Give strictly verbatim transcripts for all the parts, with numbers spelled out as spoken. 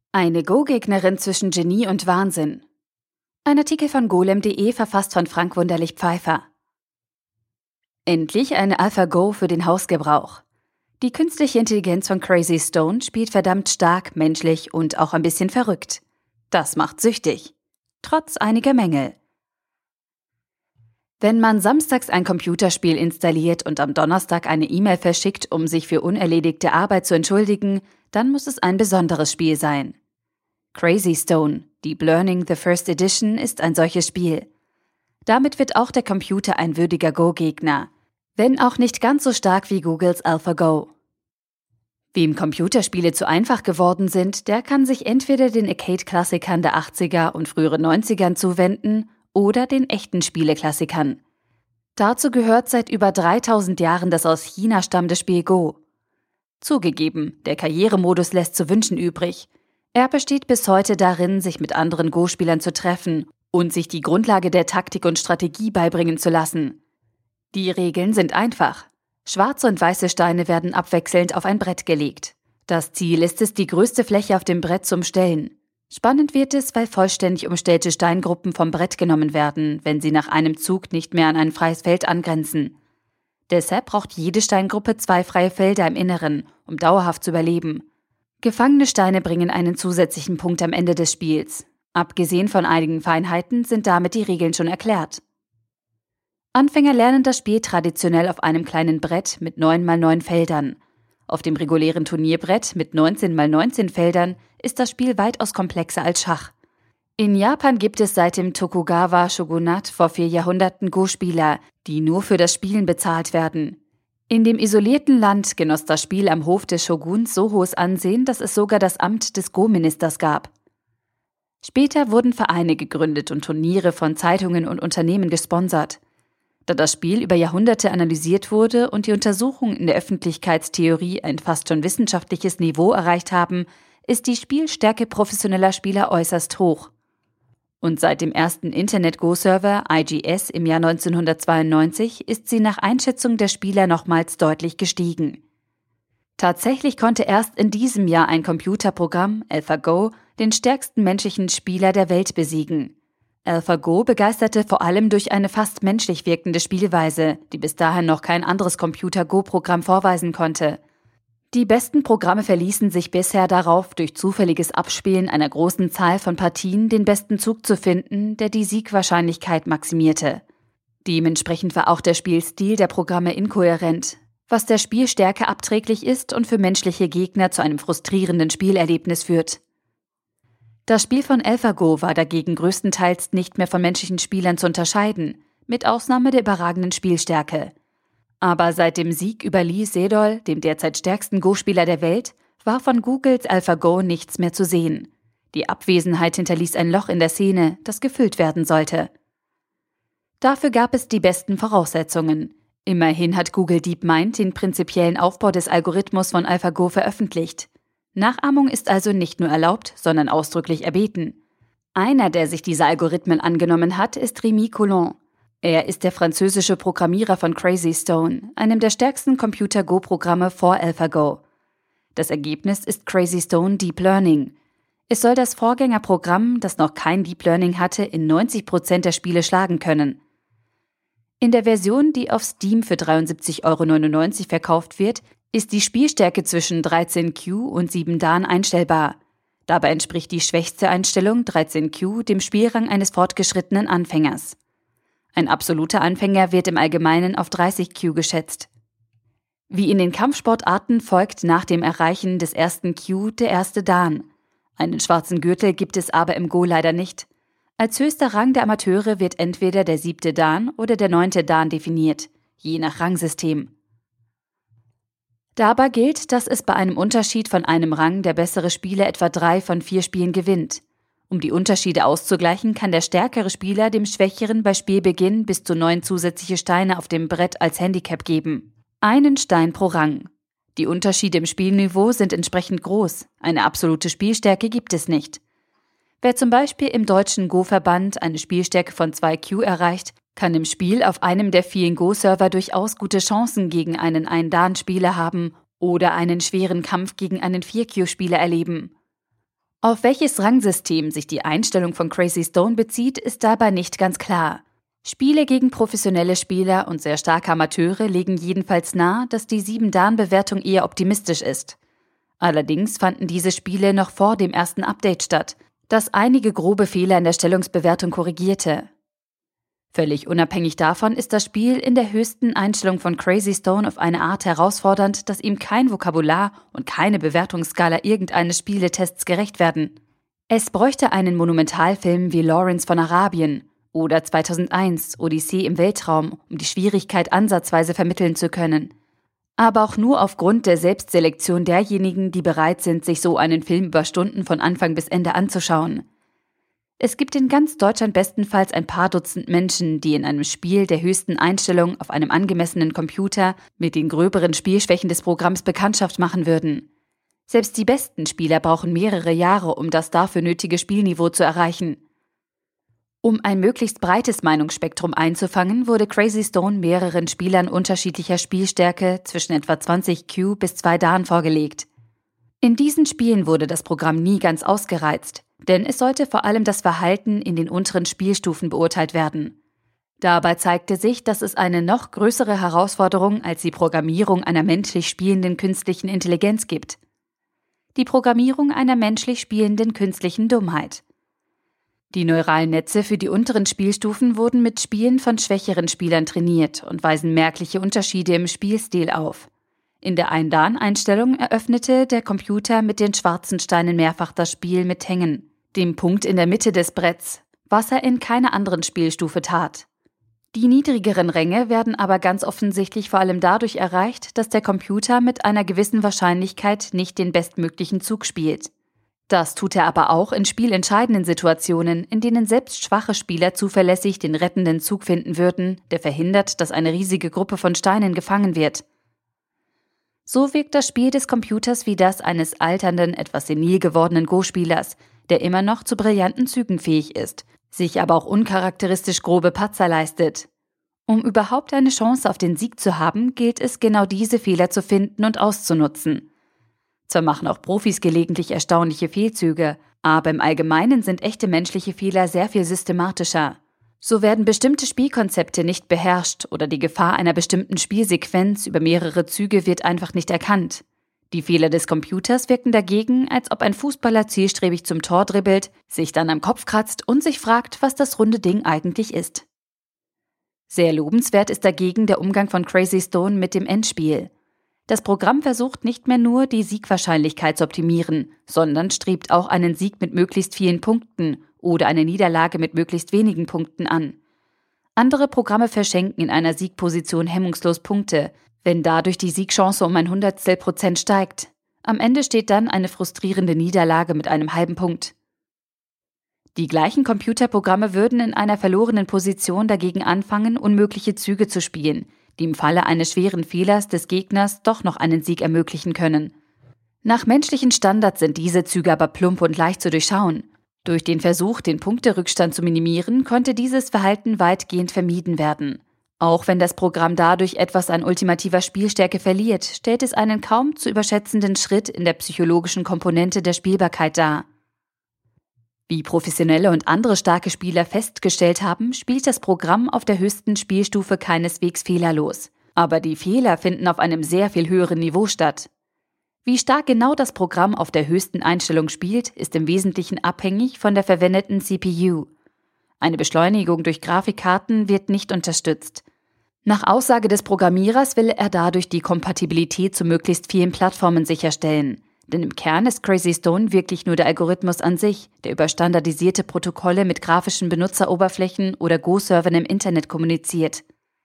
Eine Go-Gegnerin zwischen Genie und Wahnsinn. Ein Artikel von golem punkt de, verfasst von Frank Wunderlich-Pfeiffer. Endlich eine AlphaGo für den Hausgebrauch. Die künstliche Intelligenz von Crazy Stone spielt verdammt stark, menschlich und auch ein bisschen verrückt. Das macht süchtig. Trotz einiger Mängel. Wenn man samstags ein Computerspiel installiert und am Donnerstag eine E-Mail verschickt, um sich für unerledigte Arbeit zu entschuldigen, dann muss es ein besonderes Spiel sein. Crazy Stone, Deep Learning The First Edition, ist ein solches Spiel. Damit wird auch der Computer ein würdiger Go-Gegner, wenn auch nicht ganz so stark wie Googles AlphaGo. Wem Computerspiele zu einfach geworden sind, der kann sich entweder den Arcade-Klassikern der achtziger und früheren neunzigern zuwenden oder den echten Spieleklassikern. Dazu gehört seit über dreitausend Jahren das aus China stammende Spiel Go. Zugegeben, der Karrieremodus lässt zu wünschen übrig. Er besteht bis heute darin, sich mit anderen Go-Spielern zu treffen und sich die Grundlage der Taktik und Strategie beibringen zu lassen. Die Regeln sind einfach. Schwarze und weiße Steine werden abwechselnd auf ein Brett gelegt. Das Ziel ist es, die größte Fläche auf dem Brett zu umstellen. Spannend wird es, weil vollständig umstellte Steingruppen vom Brett genommen werden, wenn sie nach einem Zug nicht mehr an ein freies Feld angrenzen. Deshalb braucht jede Steingruppe zwei freie Felder im Inneren, um dauerhaft zu überleben. Gefangene Steine bringen einen zusätzlichen Punkt am Ende des Spiels. Abgesehen von einigen Feinheiten sind damit die Regeln schon erklärt. Anfänger lernen das Spiel traditionell auf einem kleinen Brett mit neun mal neun Feldern. Auf dem regulären Turnierbrett mit neunzehn mal neunzehn Feldern ist das Spiel weitaus komplexer als Schach. In Japan gibt es seit dem Tokugawa-Shogunat vor vier Jahrhunderten Go-Spieler, die nur für das Spielen bezahlt werden. In dem isolierten Land genoss das Spiel am Hof des Shoguns so hohes Ansehen, dass es sogar das Amt des Go-Ministers gab. Später wurden Vereine gegründet und Turniere von Zeitungen und Unternehmen gesponsert. Da das Spiel über Jahrhunderte analysiert wurde und die Untersuchungen in der Öffentlichkeitstheorie ein fast schon wissenschaftliches Niveau erreicht haben, ist die Spielstärke professioneller Spieler äußerst hoch. Und seit dem ersten Internet-Go-Server I G S im Jahr neunzehnhundertzweiundneunzig ist sie nach Einschätzung der Spieler nochmals deutlich gestiegen. Tatsächlich konnte erst in diesem Jahr ein Computerprogramm, AlphaGo, den stärksten menschlichen Spieler der Welt besiegen. AlphaGo begeisterte vor allem durch eine fast menschlich wirkende Spielweise, die bis dahin noch kein anderes Computer-Go-Programm vorweisen konnte. Die besten Programme verließen sich bisher darauf, durch zufälliges Abspielen einer großen Zahl von Partien den besten Zug zu finden, der die Siegwahrscheinlichkeit maximierte. Dementsprechend war auch der Spielstil der Programme inkohärent, was der Spielstärke abträglich ist und für menschliche Gegner zu einem frustrierenden Spielerlebnis führt. Das Spiel von AlphaGo war dagegen größtenteils nicht mehr von menschlichen Spielern zu unterscheiden, mit Ausnahme der überragenden Spielstärke. Aber seit dem Sieg über Lee Sedol, dem derzeit stärksten Go-Spieler der Welt, war von Googles AlphaGo nichts mehr zu sehen. Die Abwesenheit hinterließ ein Loch in der Szene, das gefüllt werden sollte. Dafür gab es die besten Voraussetzungen. Immerhin hat Google DeepMind den prinzipiellen Aufbau des Algorithmus von AlphaGo veröffentlicht. Nachahmung ist also nicht nur erlaubt, sondern ausdrücklich erbeten. Einer, der sich dieser Algorithmen angenommen hat, ist Rémi Coulon. Er ist der französische Programmierer von Crazy Stone, einem der stärksten Computer-Go-Programme vor AlphaGo. Das Ergebnis ist Crazy Stone Deep Learning. Es soll das Vorgängerprogramm, das noch kein Deep Learning hatte, in neunzig Prozent der Spiele schlagen können. In der Version, die auf Steam für dreiundsiebzig Euro neunundneunzig verkauft wird, ist die Spielstärke zwischen dreizehn Q und sieben Dan einstellbar. Dabei entspricht die schwächste Einstellung, dreizehn Q, dem Spielrang eines fortgeschrittenen Anfängers. Ein absoluter Anfänger wird im Allgemeinen auf dreißig Q geschätzt. Wie in den Kampfsportarten folgt nach dem Erreichen des ersten Q der erste Dan. Einen schwarzen Gürtel gibt es aber im Go leider nicht. Als höchster Rang der Amateure wird entweder der siebte Dan oder der neunte Dan definiert, je nach Rangsystem. Dabei gilt, dass es bei einem Unterschied von einem Rang der bessere Spieler etwa drei von vier Spielen gewinnt. Um die Unterschiede auszugleichen, kann der stärkere Spieler dem Schwächeren bei Spielbeginn bis zu neun zusätzliche Steine auf dem Brett als Handicap geben. Einen Stein pro Rang. Die Unterschiede im Spielniveau sind entsprechend groß. Eine absolute Spielstärke gibt es nicht. Wer zum Beispiel im deutschen Go-Verband eine Spielstärke von zwei Q erreicht, kann im Spiel auf einem der vielen Go-Server durchaus gute Chancen gegen einen ein Dan-Spieler haben oder einen schweren Kampf gegen einen vier Q-Spieler erleben. Auf welches Rangsystem sich die Einstellung von Crazy Stone bezieht, ist dabei nicht ganz klar. Spiele gegen professionelle Spieler und sehr starke Amateure legen jedenfalls nahe, dass die sieben Dan Bewertung eher optimistisch ist. Allerdings fanden diese Spiele noch vor dem ersten Update statt, das einige grobe Fehler in der Stellungsbewertung korrigierte. Völlig unabhängig davon ist das Spiel in der höchsten Einstellung von Crazy Stone auf eine Art herausfordernd, dass ihm kein Vokabular und keine Bewertungsskala irgendeines Spieletests gerecht werden. Es bräuchte einen Monumentalfilm wie Lawrence von Arabien oder zweitausendeins Odyssee im Weltraum, um die Schwierigkeit ansatzweise vermitteln zu können. Aber auch nur aufgrund der Selbstselektion derjenigen, die bereit sind, sich so einen Film über Stunden von Anfang bis Ende anzuschauen. Es gibt in ganz Deutschland bestenfalls ein paar Dutzend Menschen, die in einem Spiel der höchsten Einstellung auf einem angemessenen Computer mit den gröberen Spielschwächen des Programms Bekanntschaft machen würden. Selbst die besten Spieler brauchen mehrere Jahre, um das dafür nötige Spielniveau zu erreichen. Um ein möglichst breites Meinungsspektrum einzufangen, wurde Crazy Stone mehreren Spielern unterschiedlicher Spielstärke zwischen etwa zwanzig Q bis zwei Dan vorgelegt. In diesen Spielen wurde das Programm nie ganz ausgereizt, denn es sollte vor allem das Verhalten in den unteren Spielstufen beurteilt werden. Dabei zeigte sich, dass es eine noch größere Herausforderung als die Programmierung einer menschlich spielenden künstlichen Intelligenz gibt. Die Programmierung einer menschlich spielenden künstlichen Dummheit. Die neuralen Netze für die unteren Spielstufen wurden mit Spielen von schwächeren Spielern trainiert und weisen merkliche Unterschiede im Spielstil auf. In der ein Dan Einstellung eröffnete der Computer mit den schwarzen Steinen mehrfach das Spiel mit Hängen, dem Punkt in der Mitte des Bretts, was er in keiner anderen Spielstufe tat. Die niedrigeren Ränge werden aber ganz offensichtlich vor allem dadurch erreicht, dass der Computer mit einer gewissen Wahrscheinlichkeit nicht den bestmöglichen Zug spielt. Das tut er aber auch in spielentscheidenden Situationen, in denen selbst schwache Spieler zuverlässig den rettenden Zug finden würden, der verhindert, dass eine riesige Gruppe von Steinen gefangen wird. So wirkt das Spiel des Computers wie das eines alternden, etwas senil gewordenen Go-Spielers, der immer noch zu brillanten Zügen fähig ist, sich aber auch uncharakteristisch grobe Patzer leistet. Um überhaupt eine Chance auf den Sieg zu haben, gilt es, genau diese Fehler zu finden und auszunutzen. Zwar machen auch Profis gelegentlich erstaunliche Fehlzüge, aber im Allgemeinen sind echte menschliche Fehler sehr viel systematischer. So werden bestimmte Spielkonzepte nicht beherrscht oder die Gefahr einer bestimmten Spielsequenz über mehrere Züge wird einfach nicht erkannt. Die Fehler des Computers wirken dagegen, als ob ein Fußballer zielstrebig zum Tor dribbelt, sich dann am Kopf kratzt und sich fragt, was das runde Ding eigentlich ist. Sehr lobenswert ist dagegen der Umgang von Crazy Stone mit dem Endspiel. Das Programm versucht nicht mehr nur, die Siegwahrscheinlichkeit zu optimieren, sondern strebt auch einen Sieg mit möglichst vielen Punkten oder eine Niederlage mit möglichst wenigen Punkten an. Andere Programme verschenken in einer Siegposition hemmungslos Punkte, wenn dadurch die Siegchance um ein Hundertstel Prozent steigt. Am Ende steht dann eine frustrierende Niederlage mit einem halben Punkt. Die gleichen Computerprogramme würden in einer verlorenen Position dagegen anfangen, unmögliche Züge zu spielen, die im Falle eines schweren Fehlers des Gegners doch noch einen Sieg ermöglichen können. Nach menschlichen Standards sind diese Züge aber plump und leicht zu durchschauen. Durch den Versuch, den Punkterückstand zu minimieren, konnte dieses Verhalten weitgehend vermieden werden. Auch wenn das Programm dadurch etwas an ultimativer Spielstärke verliert, stellt es einen kaum zu überschätzenden Schritt in der psychologischen Komponente der Spielbarkeit dar. Wie professionelle und andere starke Spieler festgestellt haben, spielt das Programm auf der höchsten Spielstufe keineswegs fehlerlos. Aber die Fehler finden auf einem sehr viel höheren Niveau statt. Wie stark genau das Programm auf der höchsten Einstellung spielt, ist im Wesentlichen abhängig von der verwendeten C P U. Eine Beschleunigung durch Grafikkarten wird nicht unterstützt. Nach Aussage des Programmierers will er dadurch die Kompatibilität zu möglichst vielen Plattformen sicherstellen. Denn im Kern ist Crazy Stone wirklich nur der Algorithmus an sich, der über standardisierte Protokolle mit grafischen Benutzeroberflächen oder Go-Servern im Internet kommuniziert.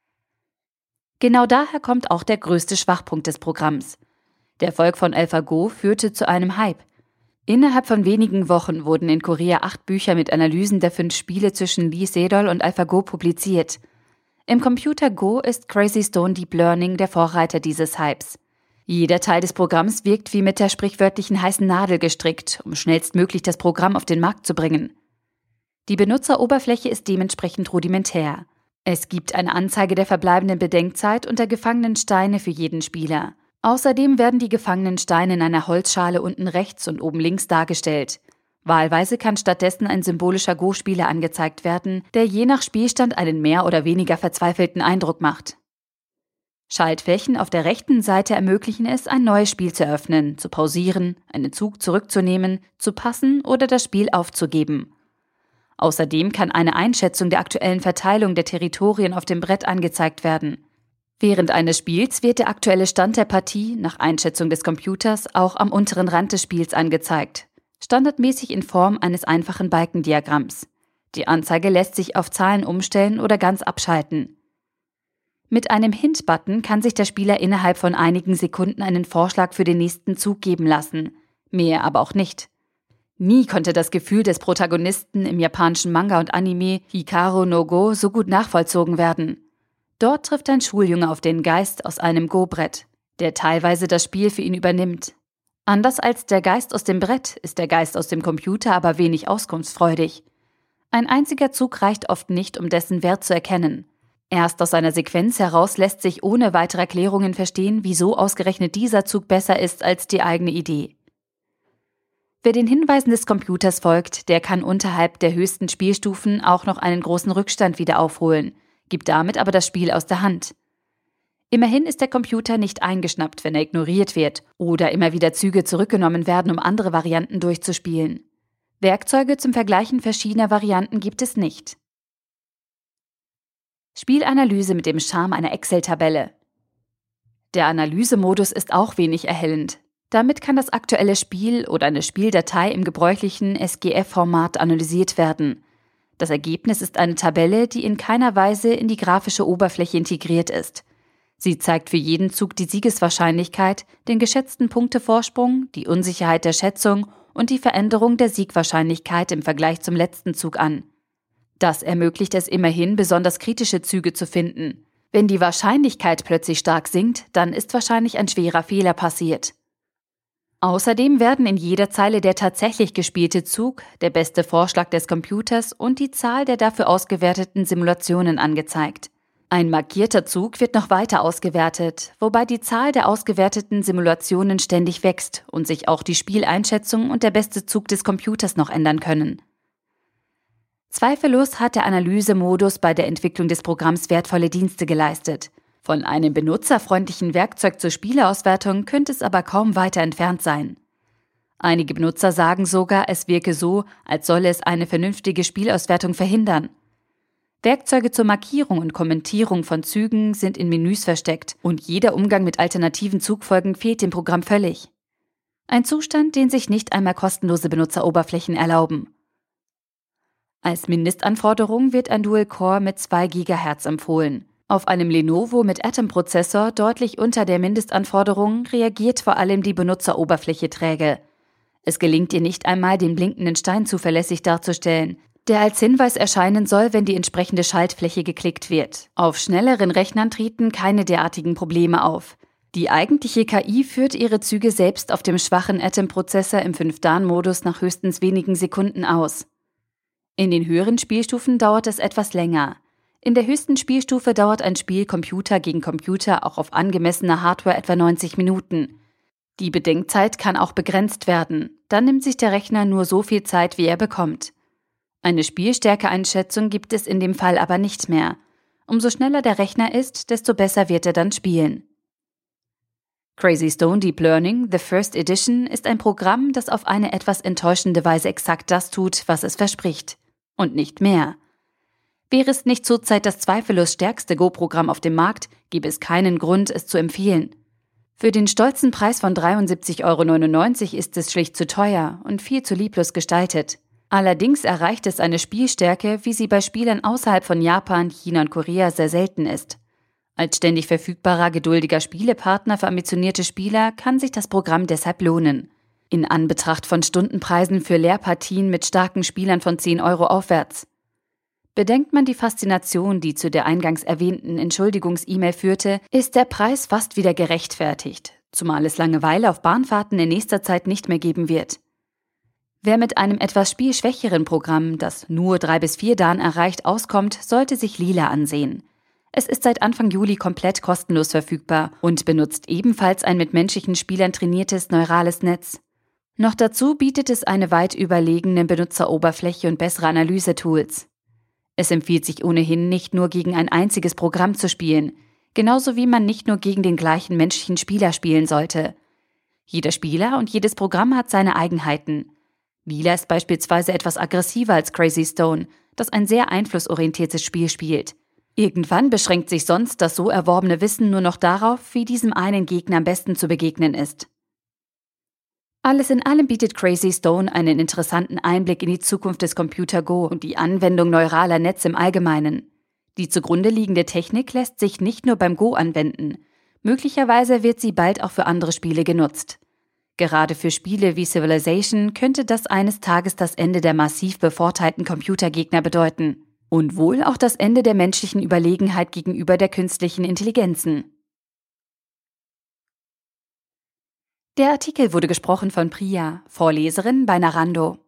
Genau daher kommt auch der größte Schwachpunkt des Programms. Der Erfolg von AlphaGo führte zu einem Hype. Innerhalb von wenigen Wochen wurden in Korea acht Bücher mit Analysen der fünf Spiele zwischen Lee Sedol und AlphaGo publiziert. Im Computer Go ist Crazy Stone Deep Learning der Vorreiter dieses Hypes. Jeder Teil des Programms wirkt wie mit der sprichwörtlichen heißen Nadel gestrickt, um schnellstmöglich das Programm auf den Markt zu bringen. Die Benutzeroberfläche ist dementsprechend rudimentär. Es gibt eine Anzeige der verbleibenden Bedenkzeit und der gefangenen Steine für jeden Spieler. Außerdem werden die gefangenen Steine in einer Holzschale unten rechts und oben links dargestellt. Wahlweise kann stattdessen ein symbolischer Go-Spieler angezeigt werden, der je nach Spielstand einen mehr oder weniger verzweifelten Eindruck macht. Schaltflächen auf der rechten Seite ermöglichen es, ein neues Spiel zu öffnen, zu pausieren, einen Zug zurückzunehmen, zu passen oder das Spiel aufzugeben. Außerdem kann eine Einschätzung der aktuellen Verteilung der Territorien auf dem Brett angezeigt werden. Während eines Spiels wird der aktuelle Stand der Partie nach Einschätzung des Computers auch am unteren Rand des Spiels angezeigt, standardmäßig in Form eines einfachen Balkendiagramms. Die Anzeige lässt sich auf Zahlen umstellen oder ganz abschalten. Mit einem Hint-Button kann sich der Spieler innerhalb von einigen Sekunden einen Vorschlag für den nächsten Zug geben lassen, mehr aber auch nicht. Nie konnte das Gefühl des Protagonisten im japanischen Manga und Anime Hikaru no Go so gut nachvollzogen werden. Dort trifft ein Schuljunge auf den Geist aus einem Go-Brett, der teilweise das Spiel für ihn übernimmt. Anders als der Geist aus dem Brett ist der Geist aus dem Computer aber wenig auskunftsfreudig. Ein einziger Zug reicht oft nicht, um dessen Wert zu erkennen. Erst aus einer Sequenz heraus lässt sich ohne weitere Erklärungen verstehen, wieso ausgerechnet dieser Zug besser ist als die eigene Idee. Wer den Hinweisen des Computers folgt, der kann unterhalb der höchsten Spielstufen auch noch einen großen Rückstand wieder aufholen, gibt damit aber das Spiel aus der Hand. Immerhin ist der Computer nicht eingeschnappt, wenn er ignoriert wird oder immer wieder Züge zurückgenommen werden, um andere Varianten durchzuspielen. Werkzeuge zum Vergleichen verschiedener Varianten gibt es nicht. Spielanalyse mit dem Charme einer Excel-Tabelle. Der Analysemodus ist auch wenig erhellend. Damit kann das aktuelle Spiel oder eine Spieldatei im gebräuchlichen S G F-Format analysiert werden. Das Ergebnis ist eine Tabelle, die in keiner Weise in die grafische Oberfläche integriert ist. Sie zeigt für jeden Zug die Siegeswahrscheinlichkeit, den geschätzten Punktevorsprung, die Unsicherheit der Schätzung und die Veränderung der Siegwahrscheinlichkeit im Vergleich zum letzten Zug an. Das ermöglicht es immerhin, besonders kritische Züge zu finden. Wenn die Wahrscheinlichkeit plötzlich stark sinkt, dann ist wahrscheinlich ein schwerer Fehler passiert. Außerdem werden in jeder Zeile der tatsächlich gespielte Zug, der beste Vorschlag des Computers und die Zahl der dafür ausgewerteten Simulationen angezeigt. Ein markierter Zug wird noch weiter ausgewertet, wobei die Zahl der ausgewerteten Simulationen ständig wächst und sich auch die Spieleinschätzung und der beste Zug des Computers noch ändern können. Zweifellos hat der Analysemodus bei der Entwicklung des Programms wertvolle Dienste geleistet. Von einem benutzerfreundlichen Werkzeug zur Spieleauswertung könnte es aber kaum weiter entfernt sein. Einige Benutzer sagen sogar, es wirke so, als solle es eine vernünftige Spielauswertung verhindern. Werkzeuge zur Markierung und Kommentierung von Zügen sind in Menüs versteckt und jeder Umgang mit alternativen Zugfolgen fehlt dem Programm völlig. Ein Zustand, den sich nicht einmal kostenlose Benutzeroberflächen erlauben. Als Mindestanforderung wird ein Dual-Core mit zwei Gigahertz empfohlen. Auf einem Lenovo mit Atom-Prozessor deutlich unter der Mindestanforderung reagiert vor allem die Benutzeroberfläche träge. Es gelingt ihr nicht einmal, den blinkenden Stein zuverlässig darzustellen, der als Hinweis erscheinen soll, wenn die entsprechende Schaltfläche geklickt wird. Auf schnelleren Rechnern treten keine derartigen Probleme auf. Die eigentliche K I führt ihre Züge selbst auf dem schwachen Atom-Prozessor im fünf Dan Modus nach höchstens wenigen Sekunden aus. In den höheren Spielstufen dauert es etwas länger. In der höchsten Spielstufe dauert ein Spiel Computer gegen Computer auch auf angemessener Hardware etwa neunzig Minuten. Die Bedenkzeit kann auch begrenzt werden, dann nimmt sich der Rechner nur so viel Zeit, wie er bekommt. Eine Spielstärkeeinschätzung gibt es in dem Fall aber nicht mehr. Umso schneller der Rechner ist, desto besser wird er dann spielen. Crazy Stone Deep Learning, The First Edition, ist ein Programm, das auf eine etwas enttäuschende Weise exakt das tut, was es verspricht. Und nicht mehr. Wäre es nicht zurzeit das zweifellos stärkste Go-Programm auf dem Markt, gäbe es keinen Grund, es zu empfehlen. Für den stolzen Preis von dreiundsiebzig Euro neunundneunzig ist es schlicht zu teuer und viel zu lieblos gestaltet. Allerdings erreicht es eine Spielstärke, wie sie bei Spielern außerhalb von Japan, China und Korea sehr selten ist. Als ständig verfügbarer, geduldiger Spielepartner für ambitionierte Spieler kann sich das Programm deshalb lohnen. In Anbetracht von Stundenpreisen für Lehrpartien mit starken Spielern von zehn Euro aufwärts. Bedenkt man die Faszination, die zu der eingangs erwähnten Entschuldigungs-E-Mail führte, ist der Preis fast wieder gerechtfertigt, zumal es Langeweile auf Bahnfahrten in nächster Zeit nicht mehr geben wird. Wer mit einem etwas spielschwächeren Programm, das nur drei bis vier Dan erreicht, auskommt, sollte sich Lila ansehen. Es ist seit Anfang Juli komplett kostenlos verfügbar und benutzt ebenfalls ein mit menschlichen Spielern trainiertes neurales Netz. Noch dazu bietet es eine weit überlegene Benutzeroberfläche und bessere Analysetools. Es empfiehlt sich ohnehin nicht nur gegen ein einziges Programm zu spielen, genauso wie man nicht nur gegen den gleichen menschlichen Spieler spielen sollte. Jeder Spieler und jedes Programm hat seine Eigenheiten. Lila ist beispielsweise etwas aggressiver als Crazy Stone, das ein sehr einflussorientiertes Spiel spielt. Irgendwann beschränkt sich sonst das so erworbene Wissen nur noch darauf, wie diesem einen Gegner am besten zu begegnen ist. Alles in allem bietet Crazy Stone einen interessanten Einblick in die Zukunft des Computer Go und die Anwendung neuraler Netze im Allgemeinen. Die zugrunde liegende Technik lässt sich nicht nur beim Go anwenden. Möglicherweise wird sie bald auch für andere Spiele genutzt. Gerade für Spiele wie Civilization könnte das eines Tages das Ende der massiv bevorteilten Computergegner bedeuten. Und wohl auch das Ende der menschlichen Überlegenheit gegenüber der künstlichen Intelligenzen. Der Artikel wurde gesprochen von Priya, Vorleserin bei Narando.